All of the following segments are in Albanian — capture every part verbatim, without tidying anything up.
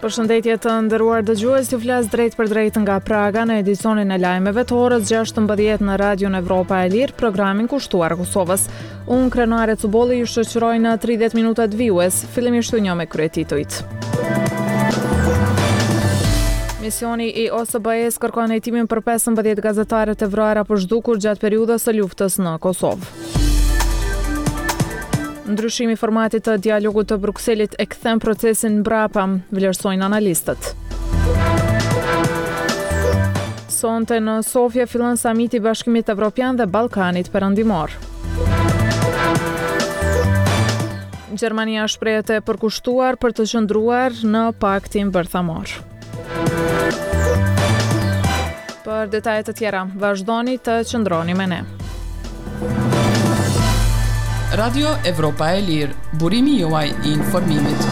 Përshëndetje të nderuar dëgjues, ju flas drejt për drejt nga Praga në edicionin e lajmeve të orës gjashtëmbëdhjetë në Radion Evropa e Lirë, programin kushtuar Kosovës. Unë Krenare Cubolli ju shoqëroj në tridhjetë minutat vijues, fillimisht një me kryetitujt. Misioni i O S B E-s kërkon hetimin për pesëmbëdhjetë gazetare të vrarë apo zhdukur gjatë periudhës së luftës në Kosovë. Ndryshimi i formatit të dialogut të Brukselit e kthen procesin mbrapa, vlerësojnë analistët. Sonte në Sofia fillon samiti i Bashkimit Evropian dhe Ballkanit Perëndimor. Gjermania shprehet e përkushtuar për të qëndruar në paktin bërthamor. Për detajet të tjera, vazhdoni të qëndroni me ne. Radio Evropa e Lirë, burimi juaj i informimit.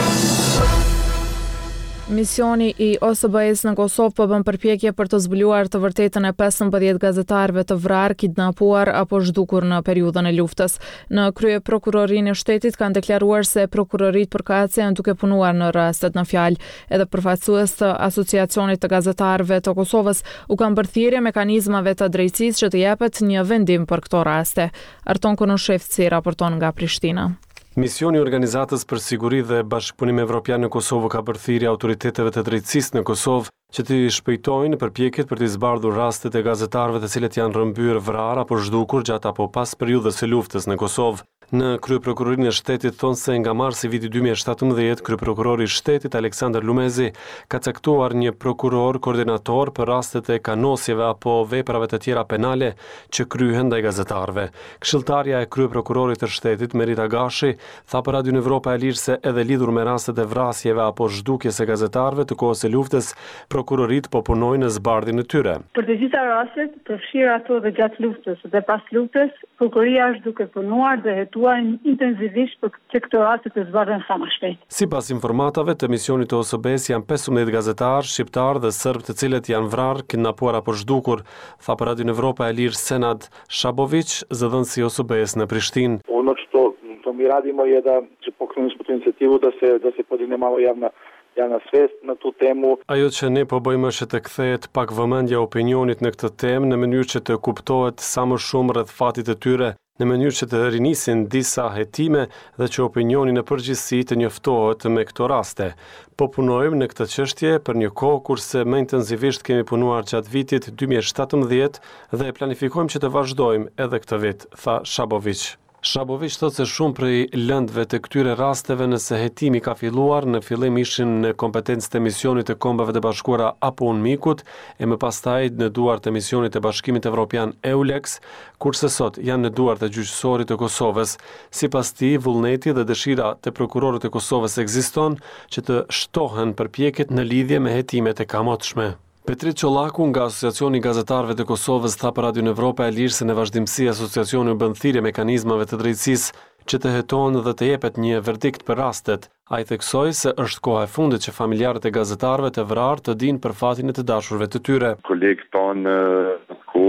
Misioni i O S B E-s në Kosovë po bën përpjekje për të zbuluar të vërtetën e pesëmbëdhjetë gazetarëve të vrarë, kidnapuar apo zhdukur në periudhën e luftës. Në krye prokurorinë e shtetit kanë deklaruar se prokuroritë përkatëse janë duke punuar në rastet në fjalë. Edhe përfaqësues të Asociacionit të Gazetarëve të Kosovës u kanë bërë thirrje mekanizmave të drejtësisë që të japet një vendim për këto raste. Arton Konoshevci raporton nga Prishtina. Misioni i Organizatës për Siguri dhe Bashkëpunim Evropian në Kosovë ka bërë thirrje autoriteteve të drejtësisë në Kosovë që të shpejtojnë përpjekjet për të zbardhur rastet e gazetarëve të cilët janë rrëmbyer, vrarë apo zhdukur gjatë apo pas periudhës së luftës në Kosovë. Në kryeprokurorinë e shtetit thonë se nga marsi viti dy mijë e shtatëmbëdhjetë, kryeprokurori i shtetit Aleksandar Lumezi ka caktuar një prokuror koordinator për rastet e kanosjeve apo veprave të tjera penale që kryhen ndaj gazetarëve. Këshilltarja e kryeprokurorit të shtetit Merita Gashi tha për Radion Evropa e Lirë se edhe lidhur me rastet e vrasjeve apo zhdukjes së gazetarëve të kohës së luftës, prokurorit po punojnë në zbardhjen e tyre. Për të gjitha rastet, përfshirë ato dhe gjatë luftës dhe pas luftës, prokuroria është duke punuar dhe hetuar intensivisht për që këto raste të zbardhen sa më shpejt. Sipas informatorëve të misionit të O S B E-s janë pesëmbëdhjetë gazetarë shqiptar dhe serb të cilët janë vrarë, kidnapuar apo zhdukur, tha për Radion Evropa e Lirë Senad Shabović, zëdhënësi O S B E-s në Prishtinë. Ono što to mi radimo je da će pokrenuti tu inicijativu da se da se podigne malo javna janë svest në tu temu. Ajo që ne po bëjmë është të kthehet pak vëmendja opinionit në këtë temë në mënyrë që të kuptohet sa më shumë rreth fatit të tyre, në mënyrë që të rinisin disa hetime dhe që opinioni në përgjithësi të njoftohet me këto raste. Po punojmë në këtë çështje për një kohë kurse më intensivisht kemi punuar gjatë vitit dy mijë e shtatëmbëdhjetë dhe planifikojmë që të vazhdojmë edhe këtë vit, tha Shabović. Shabović thotë se shumë prej lëndëve të këtyre rasteve nëse hetimi ka filluar në fillim ishin në kompetencë të misionit të Kombeve të Bashkuara apo UNMIK-ut e më pastaj në duart të misionit të Bashkimit Evropian EULEX, kurse sot janë në duart të gjyqësorit të Kosovës. Sipas tij, vullneti dhe dëshira të prokurorit të Kosovës ekziston që të shtohen përpjekjet në lidhje me hetimet e kamotshme. Petrit Çollaku nga Asociacioni i Gazetarëve të Kosovës tha për Radion Evropa e Lirë se në vazhdimsi asociacioni u bën thirrje mekanizmave të drejtësisë që të hetohen dhe të jepet një verdikt për rastet. Ai theksoi se është koha e fundit që familjarët e gazetarëve të vrarë të dinë për fatin e të dashurve të tyre. Kolegët tonë ko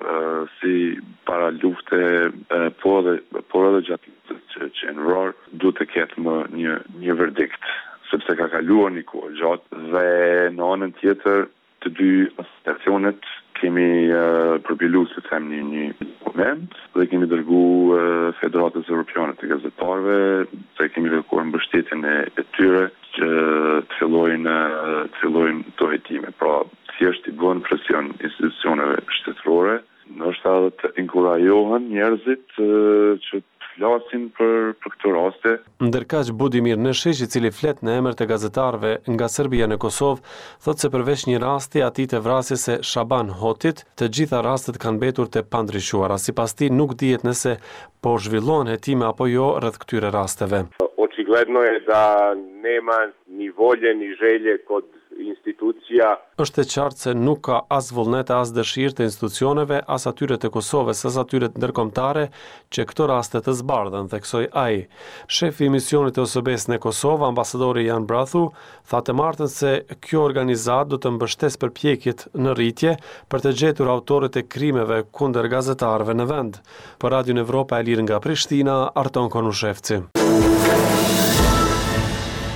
si para lufte po edhe po edhe gjatë luftës që në vrarë duhet të ketë më një një verdikt, sepse ka kaluar një kohë gjatë dhe në anën tjetër të dy asociacionet kemi uh, përpilu se them një, një dokument dhe kemi dërgu uh, Federatës Evropiane të Gazetarëve se kemi kërkuar mbështetjen e, e tyre që të fillojnë uh, të fillojnë to hetime. Pra, thjesht i bën presion institucioneve shtetërore, ndoshta të inkurajohen njerëzit uh, që flasin për për këtë raste. Ndërkaq Budimir Neshish, i cili flet në emër të gazetarëve nga Serbia në Kosovë, thotë se përveç një rasti atij të vrasjes së Shaban Hotit, të gjitha rastet kanë mbetur të pandryshuara. Sipas tij nuk dihet nëse po zhvillohen hetime apo jo rreth këtyre rasteve. Očigledno je da nema ni volje ni želje kod institucija. Është e qartë se nuk ka as vullnet as dëshirë të institucioneve, as atyre të Kosovës, as atyre ndërkombëtare që këto raste të zbardhen, theksoi ai. Shefi i misionit të O S B E-s në Kosovë, ambasadori Jan Brathu, tha të martën se kjo organizat do të mbështes përpjekjet në rritje për të gjetur autorët e krimeve kundër gazetarëve në vend. Për Radion Evropa e Lirë nga Prishtina, Arton Konushevci.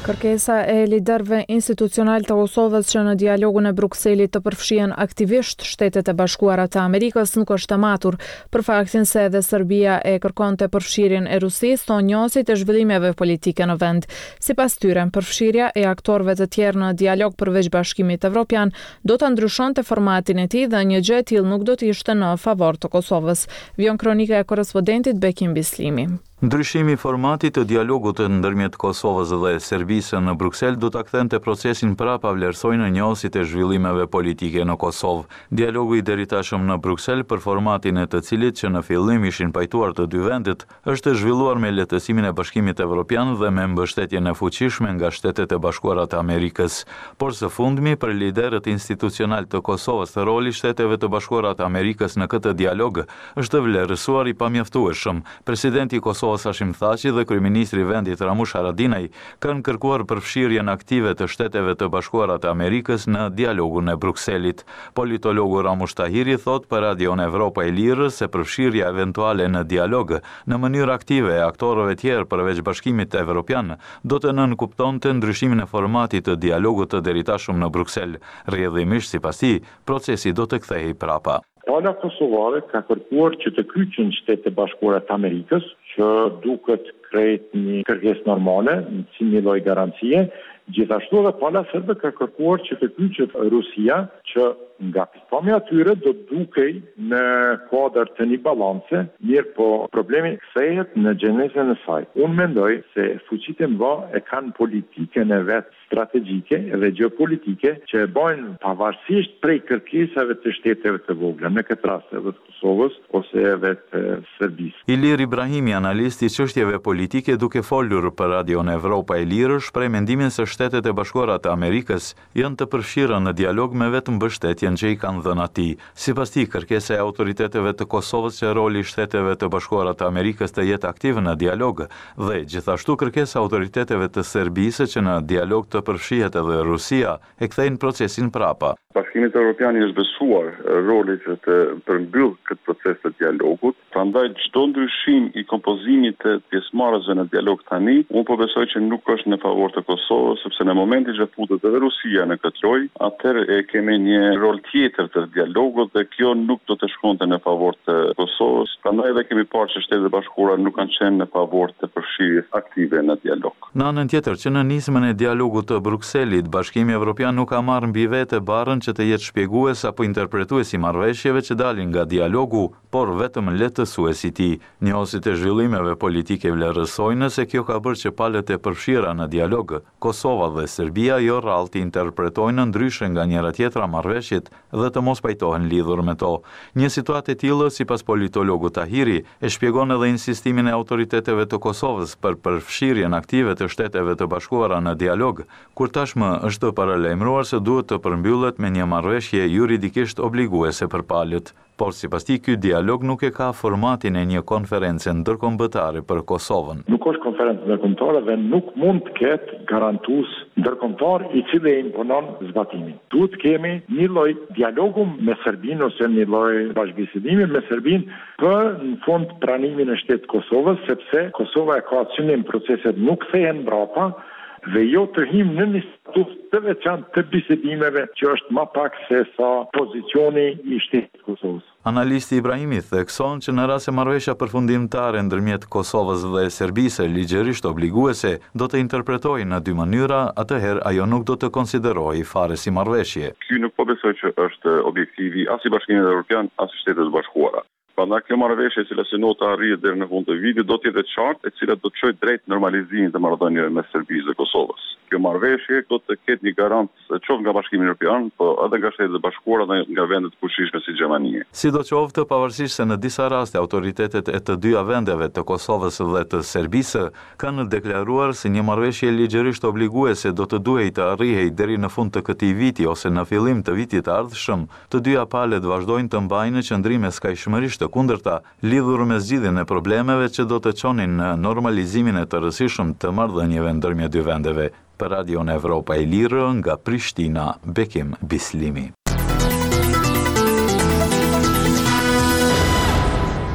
Kërkesa e liderëve institucional të Kosovës që në dialogun e Brukselit të përfshihen aktivisht Shtetet e Bashkuara të Amerikës nuk është e matur, për faktin se edhe Serbia e kërkonte përfshirjen e Rusisë të onjosit e zhvillimeve politike në vend. Sipas tyre, përfshirja e aktorëve të tjerë në dialog përveç Bashkimit Evropian do ta ndryshonte formatin e tij dhe një gjë e tillë nuk do të ishte në favor të Kosovës. Vjon kronika e korrespondentit Bekim Bislimi. Ndryshimi i formatit të dialogut ndërmjet Kosovës dhe Serbisë në Bruksel do ta kthente procesin prapa vlerësoj në njohësit e zhvillimeve politike në Kosovë. Dialogu i deritashëm në Bruksel për formatin e të cilit që në fillim ishin pajtuar të dy vendet është zhvilluar me lehtësimin e Bashkimit Evropian dhe me mbështetjen e fuqishme nga Shtetet e Bashkuara të Amerikës. Por së fundmi për liderët institucional të Kosovës, roli Shteteve të Bashkuara të Amerikës në këtë dialog është vlerësuar i pamjaftueshëm. Presidenti i Kosovës Hashim Thaçi dhe kryeministri i vendit Ramush Haradinaj kanë kërkuar përfshirjen aktive të Shteteve të Bashkuara të Amerikës në dialogun e Brukselit. Politologu Ramush Tahiri thot për Radion Evropa e Lirë se përfshirja eventuale në dialog në mënyrë aktive e aktorëve tjerë përveç Bashkimit Evropian do të nënkuptonte ndryshimin e formatit të dialogut të deritashëm në Bruksel. Rrjedhimisht sipas tij, procesi do të kthehej prapa. Pala kosovare ka kërkuar që të kyçen Shtetet e Bashkuara të Amerikës, që duket krejt një kërkesë normale, si një lloj garancie. Gjithashtu edhe pala serbe ka kërkuar që të kyçet Rusia, që nga pikpamja e tyre do dukej në kuadër të një balance, mirë po problemi kthehet në gjenezën e saj. Unë mendoj se fuqitë e mëdha e kanë politikën e vet strategjike dhe gjeopolitike që e bojnë pavarësisht prej kërkesave të shteteve të vogla, në këtë rast edhe të Kosovës ose edhe të Serbisë. Ilir Ibrahimi, analisti i çështjeve politike, duke folur për Radion Evropa e Lirë, shpreh mendimin se Shtetet e Bashkuara të Amerikës janë të përfshira në dialog me vetëm mbështetjen që i kanë dhënë atij. Sipas tij, kërkesa e autoriteteve të Kosovës që roli i Shteteve të Bashkuara të Amerikës të jetë aktiv në dialog dhe gjithashtu kërkesa e autoriteteve të Serbisë që në dialog të përfshihet edhe Rusia e kthejnë procesin prapa. Bashkimi Evropian është besuar roli që të përmbyll këtë proces të dialogut, prandaj çdo ndryshim i kompozimit të pjesëmarrësve në dialog tani, unë po besoj që nuk është në favor të Kosovës, sepse në momentin që futet edhe Rusia në këtë lojë, atëherë e kemi një rol tjetër të dialogut dhe kjo nuk do të shkonte në favor të Kosovës. Prandaj edhe kemi parë që Shtetet e Bashkuara nuk kanë qenë në favor të përfshirjes aktive në dialog. Në anën tjetër, që në nismën e dialogut të Brukselit, Bashkimi Evropian nuk ka marrë mbi vete barën që të jetë shpjegues apo interpretues i marrëveshjeve që dalin nga dialogu, por vetëm lehtësues i tij. Njohësit e zhvillimeve politike vlerësojnë se kjo ka bërë që palët e përfshira në dialog, Kosova dhe Serbia jo rrallë të interpretojnë ndryshe nga njëra tjetra marrëveshjet dhe të mos pajtohen lidhur me to. Një situatë e tillë, sipas politologut Tahiri, e shpjegon edhe insistimin e autoriteteve të Kosovës për përfshirjen aktive të Shteteve të Bashkuara në dialog, kur tashmë është paralajmëruar se duhet të përmbyllet me një marrëveshje juridikisht obliguese për palët. Por sipas tij ky dialog nuk e ka formatin e një konference ndërkombëtare për Kosovën. Nuk është konferencë ndërkombëtare dhe nuk mund të ketë garantues ndërkombëtar i cili e imponon zbatimin. Duhet kemi një lloj dialogu me Serbinë ose një lloj bashkëbisedimi me Serbinë për në fund pranimin e shtetit Kosovës, sepse Kosova e ka synim proceset nuk kthehen mbrapa dhe jo të him në një status të veçantë të bisedimeve që është më pak se sa pozicioni i shtetit Kosovës. Analisti Ibrahimi thekson që në rast se marrëveshja përfundimtare ndërmjet Kosovës dhe Serbisë ligjërisht obliguese do të interpretojë në dy mënyra, atëherë ajo nuk do të konsiderohej fare si marrëveshje. Ky nuk po besoj që është objektivi as i Bashkimit Evropian as i Shtetit të Bashkuara. Prandaj kjo marrëveshje e cila synoi arrit deri në fund të vitit do të jetë e qartë, e cila do të çojë drejt normalizimit të marrëdhënieve mes Serbisë dhe Kosovës. Kjo marrëveshje do të ketë një garancë qoftë nga Bashkimi Evropian, po edhe nga Shtetet e Bashkuara dhe nga vendet e fuqishme si Gjermania. Sidoqoftë, pavarësisht se në disa raste autoritetet e të dyja vendeve të Kosovës dhe të Serbisë kanë deklaruar se një marrëveshje ligjërisht obliguese do të duhej të arrihej deri në fund të këtij viti ose në fillim të vitit të ardhshëm, të dyja palët vazhdojnë të mbajnë qëndrime skajshmërisht të kundërta lidhur me zgjidhjen e problemeve që do të çonin në normalizimin e të rëndësishëm të marrëdhënieve ndërmjet dy vendeve. Për Radion Evropa e Lirë nga Prishtina, Bekim Bislimi.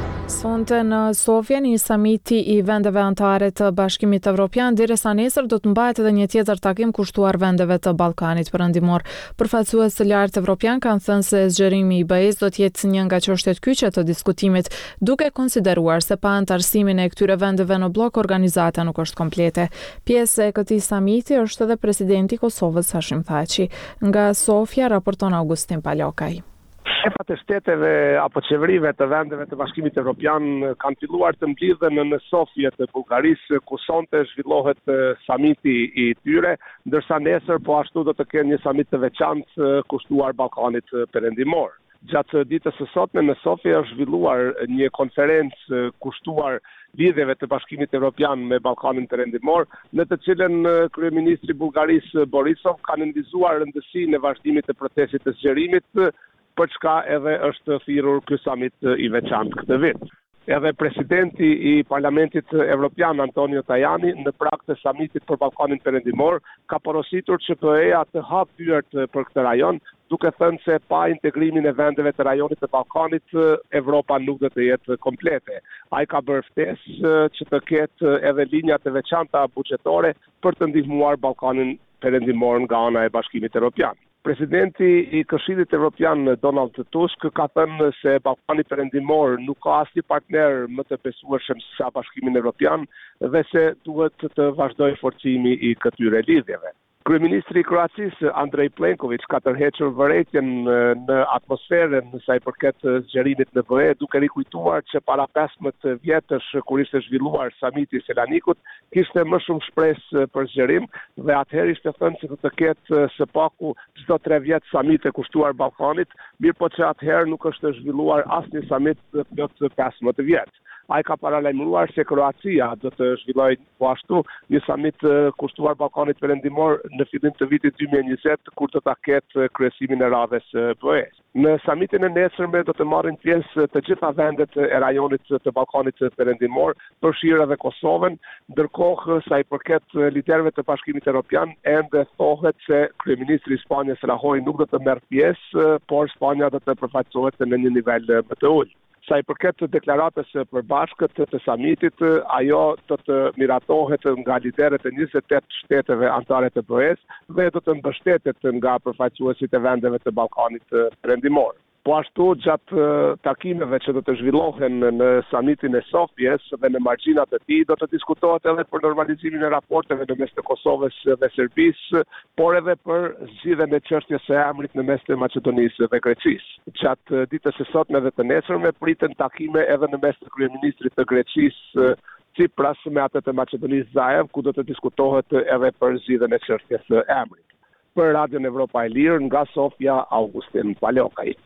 Sonte në Sofje një samiti i vendeve anëtare të Bashkimit Evropian, derisa nesër do të mbahet edhe një tjetër takim kushtuar vendeve të Ballkanit Perëndimor. Përfaqësues të lartë evropian kanë thënë se zgjerimi i B E S do të jetë një nga çështjet kyçe të diskutimit, duke konsideruar se pa anëtarësimin e këtyre vendeve në blok organizata nuk është komplete. Pjesë e këtij samiti është edhe presidenti i Kosovës Hashim Thaçi. Nga Sofja raporton Augustin Palokaj. Shefat e shteteve apo qeverive të vendeve të Bashkimit Evropian kanë filluar të mblidhen në Sofje të Bullgarisë, ku sonte zhvillohet samiti i tyre, ndërsa nesër po ashtu do të kenë një samit të veçantë kushtuar Ballkanit Perëndimor. Gjatë ditës së sotme në Sofje është zhvilluar një konferencë kushtuar lidhjeve të Bashkimit Evropian me Ballkanin Perëndimor, në të cilën kryeministri i Bullgarisë Borisov ka nënvizuar rëndësinë e vazhdimit të procesit të zgjerimit, për çka edhe është thirrur ky samit i veçantë këtë vit. Edhe presidenti i Parlamentit Evropian Antonio Tajani në prag të samitit për Ballkanin Perëndimor ka porositur që B E-ja të hapë dyert për këtë rajon, duke thënë se pa integrimin e vendeve të rajonit të Ballkanit, Evropa nuk do të jetë komplete. Ai ka bërë ftesë që të ketë edhe linja të veçanta buxhetore për të ndihmuar Ballkanin Perëndimor nga ana e Bashkimit Evropian. Presidenti i Këshillit Evropian Donald Tusk ka thënë se Ballkani Perëndimor nuk ka asnjë partner më të besueshëm se Bashkimi Evropian dhe se duhet të vazhdojë forcimi i këtyre lidhjeve. Kryeministri i Kroacisë Andrej Plenković ka tërhequr vërejtjen në atmosferën sa i përket zgjerimit në B E, duke rikujtuar që para pesëmbëdhjetë vjetësh kur ishte zhvilluar samiti i Selanikut, kishte më shumë shpresë për zgjerim dhe atëherë ishte thënë se do të ketë së paku çdo tre vjet samite kushtuar Ballkanit, mirë po që atëherë nuk është zhvilluar asnjë samit plot pesëmbëdhjetë vjet. Ai ka paralajmëruar se Kroacia do të zhvillojë po ashtu një samit kushtuar Ballkanit Perëndimor në fillim të vitit dy mijë e njëzet, kur do ta ketë kryesimin e radhës B E S. Në samitin e nesërme do të marrin pjesë të gjitha vendet e rajonit të Ballkanit Perëndimor, përfshirë edhe Kosovën, ndërkohë sa i përket liderëve të Bashkimit Evropian, ende thohet se kryeministri i Spanjës Rajoy nuk do të merr pjesë, por Spanja do të përfaqësohet në një nivel më të ulët. Sa i përket të deklaratës së përbashkët të samitit, ajo do të miratohet nga liderët e njëzet e tetë shteteve anëtare të B E S dhe do të mbështetet nga përfaqësuesit e vendeve të Ballkanit Perëndimor. Po ashtu gjatë takimeve që do të zhvillohen në samitin e Sofjes dhe në margjinat e tij do të diskutohet edhe për normalizimin e raporteve në mes të Kosovës dhe Serbisë, por edhe për zgjidhjen e çështjes së emrit në mes të Maqedonisë dhe Greqisë. Gjatë ditës së sotme dhe të nesërme priten takime edhe në mes të kryeministrit të Greqisë Tsipras me atë të Maqedonisë Zaev, ku do të diskutohet edhe për zgjidhjen e çështjes së emrit. Për Radion Evropa e Lirë nga Sofja, Augustin Palokaj.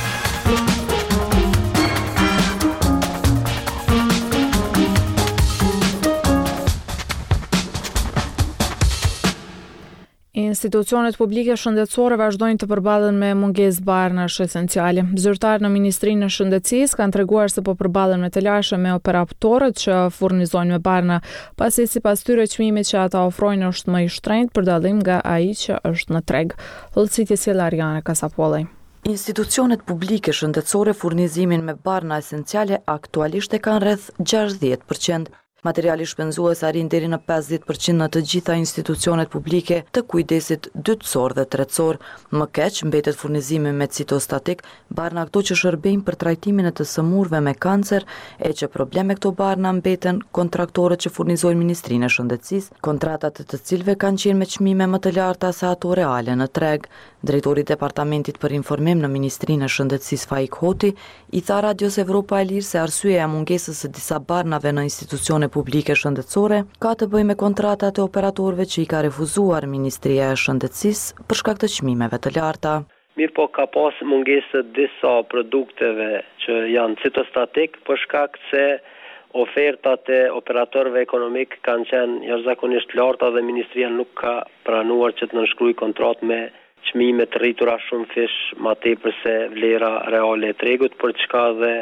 Institucionet publike shëndetësore vazhdojnë të përballen me mungesë barnash esenciale. Zyrtarë në Ministrinë e Shëndetësisë kanë treguar se po përballen me të lashë me operatorët që furnizojnë me barna, pasi sipas tyre çmimi që ata ofrojnë është më i shtrenjtë për dallim nga ai që është në treg. Hollësitje sjell Ariane Kasapollaj. Institucionet publike shëndetësore furnizimin me barna esenciale aktualisht e kanë rreth gjashtëdhjetë përqind. Materiali shpenzues arrin deri në pesëdhjetë përqind në të gjitha institucionet publike të kujdesit dytësor dhe tretësor. Më keq mbetet furnizimi me citostatik, barna ato që shërbejnë për trajtimin e të sëmurëve me kancer, e që probleme këto barna mbeten kontraktorët që furnizojnë Ministrinë e Shëndetësisë, kontratat të cilëve kanë qenë me çmime më të larta se ato reale në treg. Drejtori i Departamentit për Informim në Ministrinë e Shëndetësisë Faik Hoti i tha Radios Evropa e Lirë se arsyeja e mungesës së disa barnave në institucione publike shëndetësore ka të bëjë me kontratat e operatorëve që i ka refuzuar Ministria e Shëndetësisë për shkak të çmimeve të larta. Mirë po ka pas mungesë disa produkteve që janë citostatik për shkak se ofertat e operatorëve ekonomik kanë qenë jashtëzakonisht larta dhe Ministria nuk ka pranuar që të nënshkruajë kontratë me çmime të rritura shumë fish ma tepër se vlera reale e tregut, për çka dhe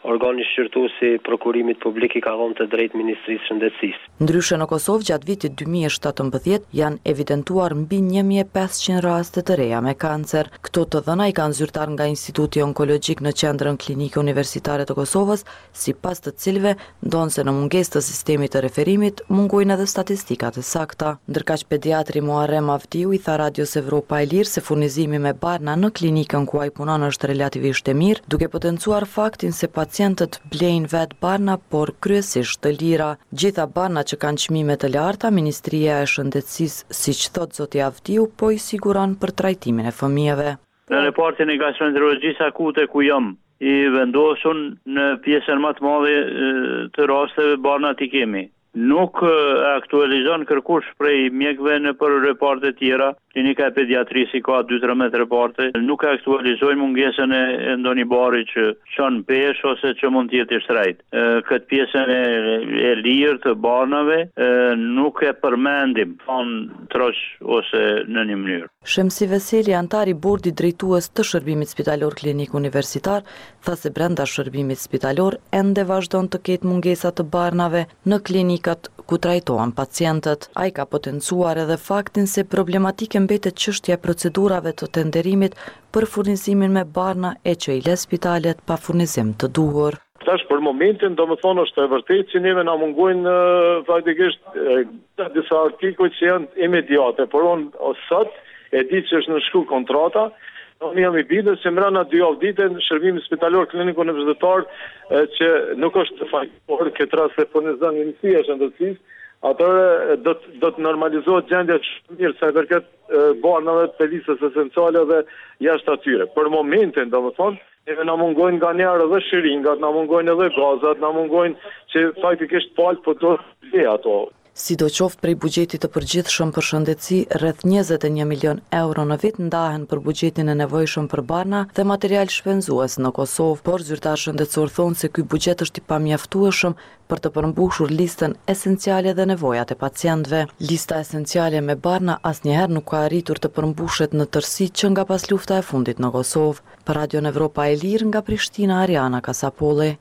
organi shqyrtuesi i prokurimit publik i ka dhënë të drejtë Ministrisë së Shëndetësisë. Ndryshe në Kosovë gjatë vitit dy mijë e shtatëmbëdhjetë janë evidentuar mbi një mijë e pesëqind raste të reja me kancer. Këto të dhëna i kanë zyrtar nga Instituti Onkologjik në Qendrën Klinike Universitare të Kosovës, sipas të cilëve ndonë se në mungesë të sistemit të referimit mungojnë edhe statistikat e sakta. Ndërkaq pediatri Muharrem Avdiu i tha Radios Evropa e Lirë se furnizimi me barna në klinikën ku ai punon është relativisht e mirë, duke potencuar faktin se pacientët blejnë vetë barna, por kryesisht të lira. Gjitha barna që kanë çmime të larta, Ministria e Shëndetësisë, siç thot zoti Avdiu, po i siguron për trajtimin e fëmijëve. Në repartin e gastroenterologjisë akute ku jam, i vendosun në pjesën më të madhe të rasteve barnat i kemi. Nuk aktualizon kërkush prej mjekëve në për reparte tjera. Klinika e pediatrisë ka dy tre metra reparte. Nuk aktualizojnë mungesën e ndonjë bari që çon pesh ose që mund të jetë i shtrejt. Këtë pjesën e, e lirë të barnave nuk e përmendim ton troç ose në një mënyrë. Shemsi Veseli, antar i bordit drejtues të shërbimit spitalor klinik universitar, tha se brenda shërbimit spitalor ende vazhdon të ketë mungesa të barnave në klinikat ku trajtohen pacientët. Ai ka potencuar edhe faktin se problematike mbetet çështja e procedurave të tenderimit për furnizimin me barna e që i lë spitalet pa furnizim të duhur. Tash për momentin do më thonë është e vërtet që neve na mungojnë faktikisht disa artikuj që janë imediate, por unë sot e di që është në shku kontrata. Unë jam i bindur se mbrana dy javë ditë në shërbimi spitalor klinik universitar që nuk është të fajtor këtë rast se furnizon Ministria e Shëndetësisë, atëherë do të do të normalizohet gjendja shumë mirë sa i përket barnave të listës esenciale dhe jashtë atyre. Për momentin, domethënë, neve na mungojnë nga njerë edhe shiringat, na mungojnë edhe gazat, na mungojnë që faktikisht palë po do të le ato. Sidoqoftë prej buxhetit të përgjithshëm për shëndetësi, rreth njëzet e një milion euro në vit ndahen për buxhetin e nevojshëm për barna dhe material shpenzues në Kosovë, por zyrtar shëndetësor thonë se ky buxhet është i pamjaftueshëm për të përmbushur listën esenciale dhe nevojat e pacientëve. Lista esenciale me barna asnjëherë nuk ka arritur të përmbushet në tërësi që nga pas lufta e fundit në Kosovë. Për Radion Evropa e Lirë nga Prishtina, Ariana Kasapolli.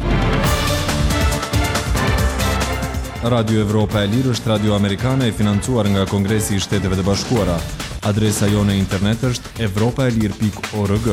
Radio Evropa e Lirë është radio amerikane e financuar nga Kongresi i Shteteve të Bashkuara. Adresa jone internet është evropaelir pikë org.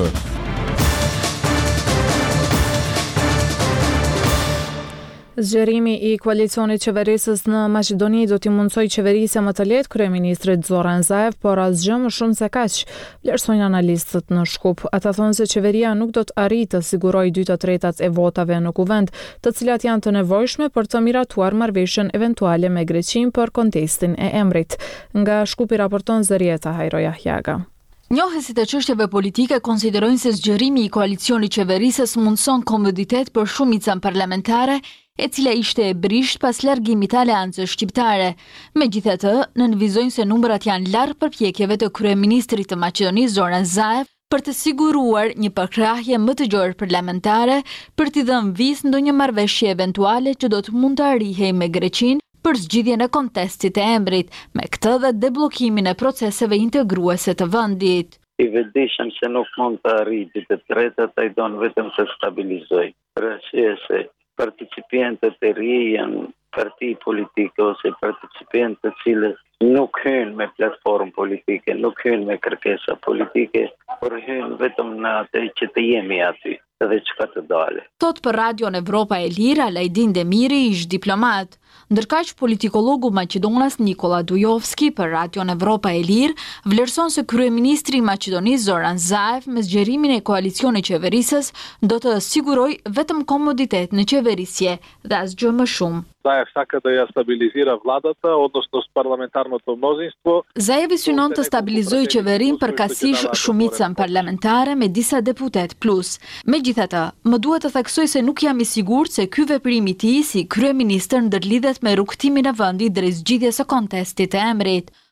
Zgjerimi i koalicionit qeverisës në Maqedoni do t'i mundsoj qeverisja më të lehtë kryeministrit Zoran Zaev, por asgjë më shumë se kaq, vlerësojnë analistët në Shkup. Ata thonë se qeveria nuk do të arrijë të sigurojë dy të tretat e votave në kuvend, të cilat janë të nevojshme për të miratuar marrëveshjen eventuale me Greqinë për kontestin e emrit. Nga Shkupi raporton Zërieta Hajroja Jaga. Njohësit e çështjeve politike konsiderojnë se zgjerimi i koalicionit qeverisës mundson komoditet për shumicën parlamentare, e cila ishte e brisht pas largimit të aleancës shqiptare. Megjithatë, nënvizojnë se numrat janë larg përpjekjeve të kryeministrit të Maqedonisë Zoran Zaev për të siguruar një përkrahje më të gjerë parlamentare për t'i dhënë vizë ndonjë marrëveshje eventuale që do të mund të arrijej me Greqinë për zgjidhjen e kontestit e emrit, me këtë dhe debllokimin e proceseve integruese të vendit. I vetëdijshëm se nuk mund të arrijë dy të tretat, ai don vetëm të stabilizojë. Për arsye se participantët e ri janë parti politike ose participant të cilët nuk hynë me platformë politike, nuk hynë me kërkesa politike, por hynë vetëm në atë që të jemi aty dhe çka të dalë. Thot për Radion Evropa e Lirë Alajdin Demiri, ish diplomat. Ndërkaq politologu maqedonas Nikola Dujovski për Radion Evropa e Lirë vlerëson se kryeministri i Maqedonisë Zoran Zaev me zgjerimin e koalicionit qeverisës do të sigurojë vetëm komoditet në qeverisje dhe asgjë më shumë. Zaev saka da ja stabilizira vladата, odnosno parlamentarното мнозинство. Zaevi synon të stabilizojë qeverinë përkatësisht shumicën parlamentare me disa deputet plus. Megjithatë, më duhet të theksoj se nuk jam i sigurt se ky veprim i tij si kryeministër ndërlidhet me rrugtimin e vendit drejt zgjidhjes së kontestit të emrit.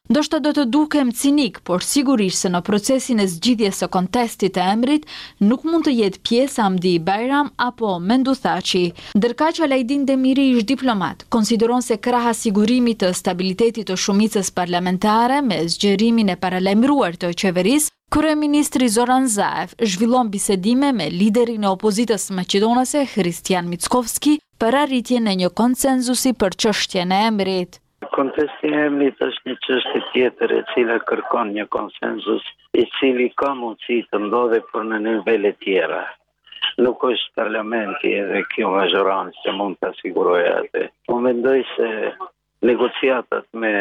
Ndoshta do të dukem cinik, por sigurisht se në procesin e zgjidhjes së kontestit të emrit nuk mund të jetë pjesë Hamdi Bajram apo Mendu Thaçi. Ndërkaq Alajdin Demiri, ish diplomat, konsideron se kraha sigurimit të stabilitetit të shumicës parlamentare me zgjerimin e paralajmëruar të qeverisë, Kryeministri Zoran Zaev zhvillon bisedime me liderin e opozitës maqedonase Hristijan Mickovski për arritjen e një konsenzusi për çështjen e emrit. Kontesti i emrit është një çështje tjetër e cila kërkon një konsenzus i cili ka mundësi të ndodhe për në nivele tjera. Nuk është parlamenti edhe kjo mazhorancë që mund të sigurojë atë. Unë mendoj se negociatat me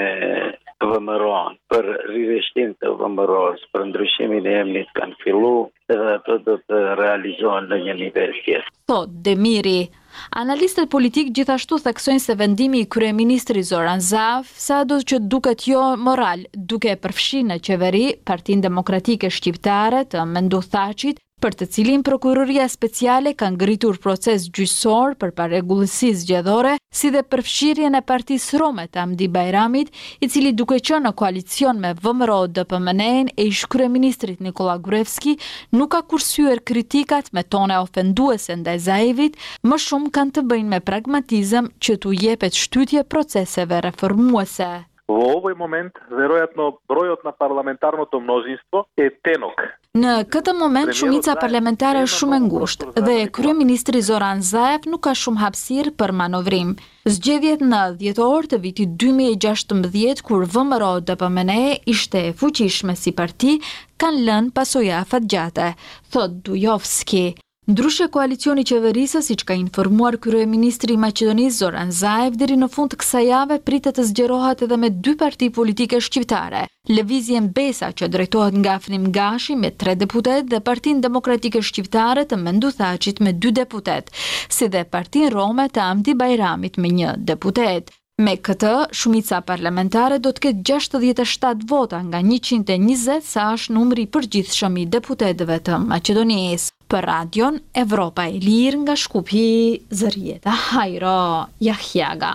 V M R-on për riveshtim të V M R-os, për ndryshimin e emrit kanë fillu edhe ato do të realizohen në një nivel tjetër. Thot Demiri. Analistët politik gjithashtu theksojnë se vendimi i kryeministrit Zoran Zaev, sado që duket jo moral, duke përfshirë në qeveri Partinë Demokratike Shqiptare të Mendu Thaçit, për të cilin prokuroria speciale ka ngritur proces gjyqësor për parregullësi zgjedhore, si dhe përfshirjen e Partisë Rome të Hamdi Bajramit, i cili duke qenë në koalicion me V M R O D P M N-n e ish kryeministrit Nikola Gruevski, nuk ka kursyer kritikat me tone ofenduese ndaj Zaevit, më shumë kanë të bëjnë me pragmatizëm që t'u jepet shtytje proceseve reformuese. Во овој момент, веројатно, бројот на парламентарното мнозинство е тенок. Në këtë moment shumica parlamentare është shumë e ngushtë dhe kryeministri Zoran Zaev nuk ka shumë hapësirë për manovrim. Zgjedhjet në dhjetor të vitit dy mijë e gjashtëmbëdhjetë, kur V M R O D P M N ishte e fuqishme si parti, kanë lënë pasoja afatgjate, thot Dujovski. Ndryshe koalicioni qeverisë, siç ka informuar kryeministri i Maqedonisë Zoran Zaev, deri në fund të kësaj jave pritet të zgjerohet edhe me dy parti politike shqiptare. Lëvizjen Besa, që drejtohet nga Afrim Gashi me tre deputet, dhe Partinë Demokratike Shqiptare të Mendu Thaçit me dy deputet, si dhe Partinë Rome të Hamdi Bajramit me një deputet. Me këtë, shumica parlamentare do të ketë gjashtëdhjetë e shtatë vota nga njëqind e njëzet, sa është numri i përgjithshëm i deputetëve të Maqedonisë. Për radion Evropa e Lirë nga Shkupi, Zërieta Hajro Jahjaga.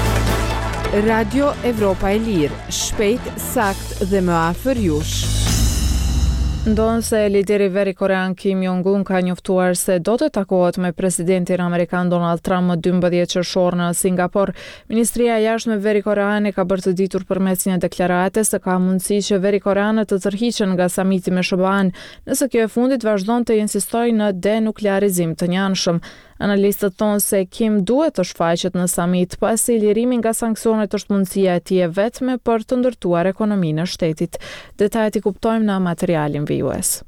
Radio Evropa e Lirë, shpejt, sakt dhe më afër jush. Ndonë se lideri veri korean Kim Jong-un ka njoftuar se do të takohet me presidentin amerikan Donald Trump më dymbëdhjetë qershor në Singapur, Ministria e Jashtme veri koreane ka bërë të ditur përmes një deklarate se ka mundësi që veri koreane të tërhiqen nga samiti me S B A-n, nëse kjo e fundit vazhdon të insistojë në denuklearizim të njanshëm. Analistët thonë se Kim duhet të shfaqet në samit, pasi lirimi nga sanksionet është mundësia e tij e vetme për të ndërtuar ekonominë e shtetit. Detajet i kuptojmë në materialin V U S.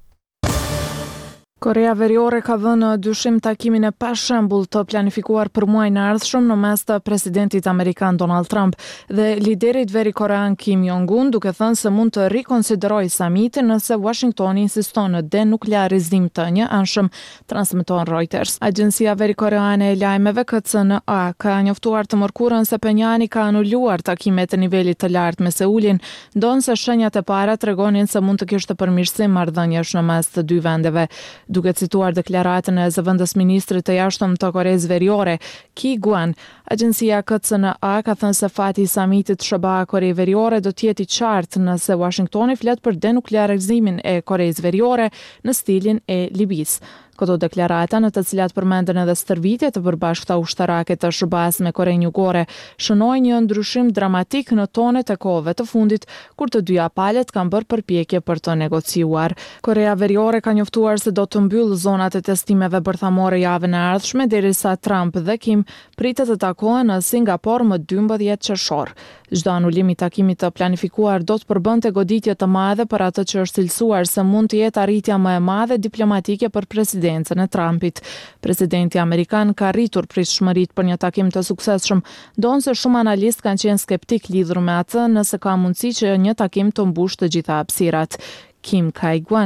Korea Veriore ka vënë në dyshim takimin e pashembull të planifikuar për muajin e ardhshëm në mes të presidentit amerikan Donald Trump dhe liderit veri korean Kim Jong-un, duke thënë se mund të rikonsiderojë samitin nëse Washingtoni insiston në denuklearizim të njëanshëm, transmeton Reuters. Agjencia veri koreane e lajmeve K C N A ka njoftuar të mërkurën se Pyongyang ka anuluar takimet të nivelit të lartë me Seulin, ndonse shenjat e para tregonin se mund të kishte përmirësim marrëdhënies në mes të dy vendeve. Duke cituar deklaratën e zëvendës ministrit të jashtëm të Koreas Veriore, Ki Guan, agjencia K C N A ka thënë se fati i samitit S B A Kore Veriore do të jetë i qartë nëse Washingtoni flet për denuklearizimin e Koreas Veriore në stilin e Libis. Këto deklarata, në të cilat përmenden edhe stërvitje të përbashkëta ushtarake të S B A-s me Korenë Jugore, shënojnë një ndryshim dramatik në tonet e kohëve të fundit, kur të dyja palët kanë bërë përpjekje për të negociuar. Korea Veriore ka njoftuar se do të mbyllë zonat e testimeve bërthamore javën e ardhshme, derisa Trump dhe Kim pritet të takohen në Singapur më dymbëdhjetë qershor. Çdo anulim i takimit të planifikuar do të përbënte goditje të madhe për atë që është cilësuar se mund të jetë arritja më e madhe diplomatike për presidencën e Trumpit. Presidenti amerikan ka rritur pritshmëritë për një takim të suksesshëm, ndonse shumë analistë kanë qenë skeptik lidhur me atë nëse ka mundësi që një takim të mbushë të gjitha hapësirat. Kim Kai-guan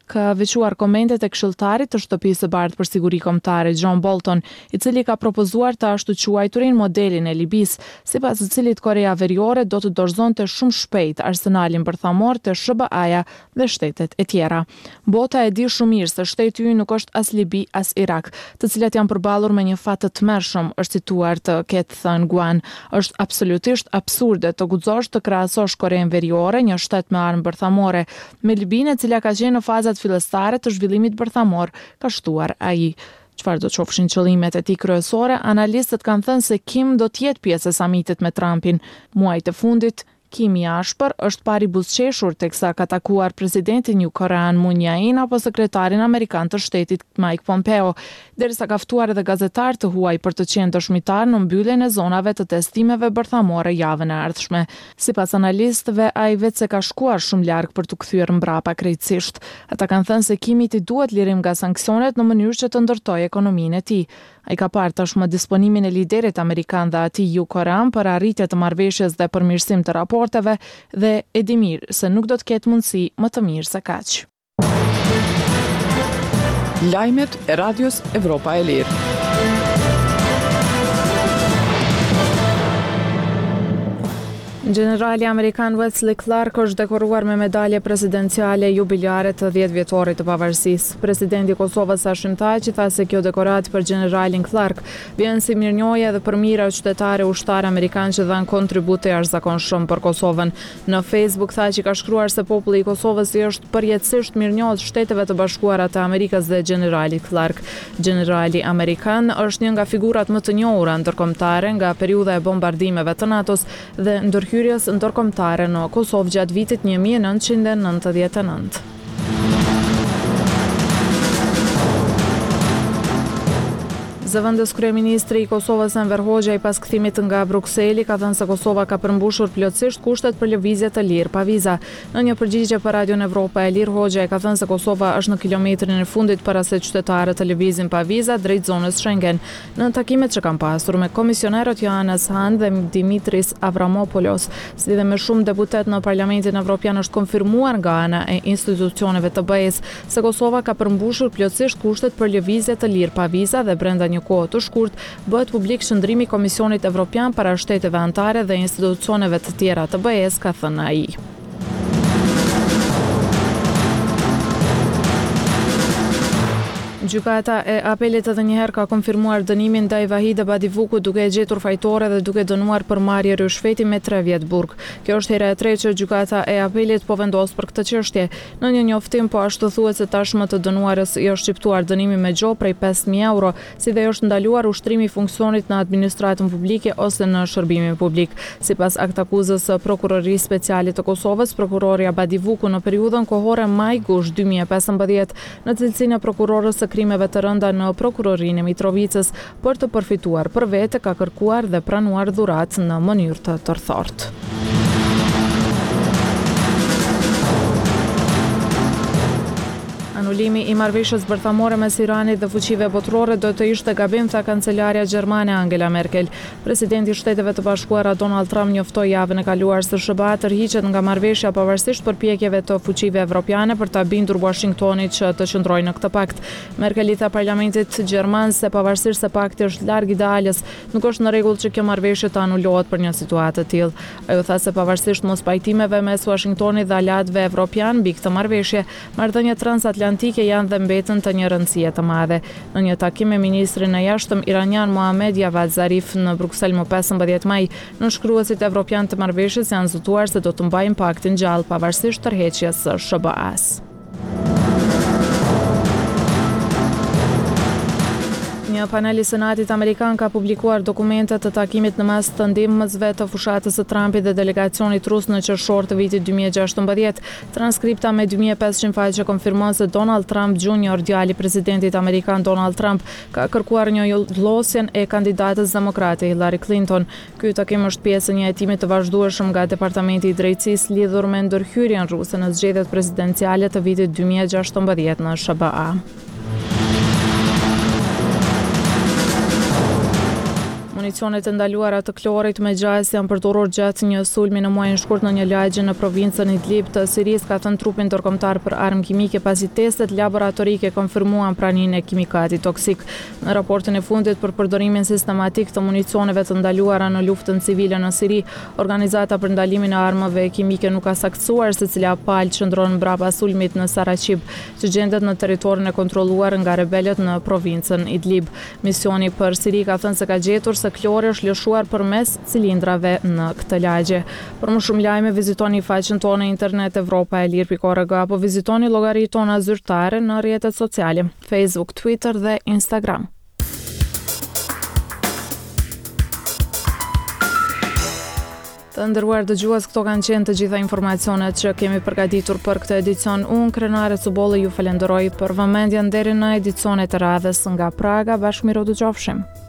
ka veçuar komentet e këshilltarit të Shtëpisë së Bardhë për Siguri Kombëtare John Bolton, i cili ka propozuar të ashtu quajturin modelin e Libis, sipas të cilit Korea Veriore do të dorëzonte shumë shpejt arsenalin bërthamor të S B A-ja dhe shtetet e tjera. Bota e di shumë mirë se shteti ynë nuk është as Libi as Irak, të cilat janë përballur me një fat të tmerrshëm, është cituar të ketë thënë Guan. Është absolutisht absurde të guxosh të krahasosh Korenë Veriore, një shtet me armë bërthamore, me Libinë, e cila ka qenë në fazat fillestare të zhvillimit bërthamor, ka shtuar ai. Çfarë do të qofshin qëllimet e tij kryesore, analistët kanë thënë se Kim do të jetë pjesë e samitit me Trumpin. Muajt e fundit, Kim i ashpër është pari buzëqeshur teksa ka takuar presidentin Njokorean Moon Jae-in apo sekretarin amerikan të shtetit Mike Pompeo, derisa ka ftuar edhe gazetar të huaj për të qenë dëshmitar në mbylljen e zonave të testimeve bërthamore javën e ardhshme. Sipas analistëve, ai vetë se ka shkuar shumë larg për të kthyer mbrapa krejtësisht. Ata kanë thënë se Kimit i duhet lirim nga sanksionet në mënyrë që të ndërtojë ekonominë e tij. Ai ka parë tashmë disponimin e liderit amerikan dhe atij Njokorean për arritje të marrëveshjes dhe përmirësim të raporteve, dhe e di mirë se nuk do të ketë mundësi më të mirë se kaq. Lajmet e Radios Evropa e Lirë. Generali amerikan Wesley Clark është dekoruar me medalje presidenciale jubilare të dhjetë vjetorit të pavarësisë. Presidenti i Kosovës Hashim Thaçi tha se kjo dekoratë për generalin Clark vjen si mirënjohje edhe për mira qytetarë ushtarë amerikanë që dhanë kontribut të jashtëzakonshëm për Kosovën. Në Facebook Thaçi ka shkruar se populli i Kosovës i është përjetësisht mirënjohës Shteteve të Bashkuara të Amerikës dhe generalit Clark. Generali amerikan është një nga figurat më të njohura ndërkombëtare nga periudha e bombardimeve të NATO-s dhe ndërhyrjes ndërkombëtare në Kosovë gjatë vitit një mijë e nëntëqind e nëntëdhjetë e nëntë. Zëvendës kryeministri i Kosovës Enver Hoxha i pas kthimit nga Brukseli ka thënë se Kosova ka përmbushur plotësisht kushtet për lëvizje të lirë pa viza. Në një përgjigje për Radion Evropa e Lirë, Hoxha i ka thënë se Kosova është në kilometrin e fundit para se qytetarët të lëvizin pa viza drejt zonës Schengen. Në takimet që kanë pasur me komisionerët Johannes Hahn dhe Dimitris Avramopoulos, si dhe me shumë deputet në Parlamentin Evropian, është konfirmuar nga ana e institucioneve të B E-s se Kosova ka përmbushur plotësisht kushtet për lëvizje të lirë pa viza dhe brenda një kohë të shkurt bëhet publik shëndrimi i Komisionit Evropian para shteteve anëtare dhe institucioneve të tjera të B E-s, ka thënë ai. Gjykata e apelit edhe njëherë ka konfirmuar dënimin ndaj Vahid Badivukut duke e gjetur fajtore dhe duke dënuar për marrje rishfeti me tre vjet burg. Kjo është hera e tretë që gjykata e apelit po vendos për këtë çështje. Në një njoftim po ashtu thuhet se tashmë të dënuarës i është shqiptuar dënimi me gjob prej pesë mijë euro, si dhe është ndaluar ushtrimi i funksionit në administratën publike ose në shërbimin publik. Sipas aktakuzës së Prokurorisë Speciale të Kosovës, prokurorja Badivuku në periudhën kohore maj-gush dy mijë e pesëmbëdhjetë, në cilësinë e prokurorës së krimeve të rënda në prokurorinë e Mitrovicës për të përfituar për vete, ka kërkuar dhe pranuar dhuratë në mënyrë të tërthartë. Anulimi i marrëveshjes bërthamore mes Iranit dhe fuqive botërore do të ishte gabim, tha kancelarja gjermane Angela Merkel. Presidenti i Shteteve të Bashkuara Donald Trump njoftoi javën e kaluar se S B A tërhiqet nga marrëveshja pavarësisht përpjekjeve të fuqive evropiane për ta bindur Washingtonit që të qëndrojë në këtë pakt. Merkel i tha parlamentit gjerman se pavarësisht se pakti është larg ideales, nuk është në rregull që kjo marrëveshje të anulohet për një situatë të tillë. Ai tha se pavarësisht mospajtimeve mes Washingtonit dhe aleatëve evropian mbi këtë marrëveshje, marrëdhëniet transatlantike janë dhe mbetën të një rëndësie të madhe. Në një takim me ministrin e jashtëm iranian Mohamed Javad Zarif në Bruksel më pesëmbëdhjetë maj, nënshkruesit evropian të marrëveshjes janë zëtuar se do të mbajnë paktin gjallë pavarësisht tërheqjes së S B A-s. Një panel i Senatit Amerikan ka publikuar dokumentet të takimit në mes të ndihmësve të fushatës së Trumpit dhe delegacionit rus në qershor të vitit dy mijë e gjashtëmbëdhjetë. Transkripta me dy mijë e pesëqind faqe konfirmon se Donald Trump Junior, djali i presidentit amerikan Donald Trump, ka kërkuar një llosjen e kandidatës demokrate Hillary Clinton. Ky takim është pjesë e një hetimi të vazhdueshëm nga Departamenti i Drejtësisë lidhur me ndërhyrjen ruse në zgjedhjet presidenciale të vitit dy mijë e gjashtëmbëdhjetë në S B A. Municionet e ndaluara të klorit me gjas janë përdorur gjatë një sulmi në muajin shkurt në një lagje në provincën Idlib të Siris, ka thënë trupi ndërkombëtar për armë kimike, pasi testet laboratorike konfirmuan praninë e kimikatit toksik. Në raportin e fundit për përdorimin sistematik të municioneve të ndaluara në luftën civile në Siri, Organizata për ndalimin e armëve kimike nuk ka saktuar se cila palë qëndron mbrapa sulmit në Saraqib, që gjendet në territorin e kontrolluar nga rebelët në provincën Idlib. Misioni për Siri ka thënë se ka gjetur se klori është lëshuar përmes cilindrave në këtë lagje. Për më shumë lajme, vizitoni faqen tonë internet evropa e lir pikë org apo vizitoni llogaritë tona zyrtare në rrjetet sociale, Facebook, Twitter dhe Instagram. Të nderuar dëgjues, këto kanë qenë të gjitha informacionet që kemi përgatitur për këtë edicion. Unë, Krenare Cubollë, ju falenderoj për vëmendjen deri në edicionet e radhës nga Praga. Bashkë miro dëgjofshim.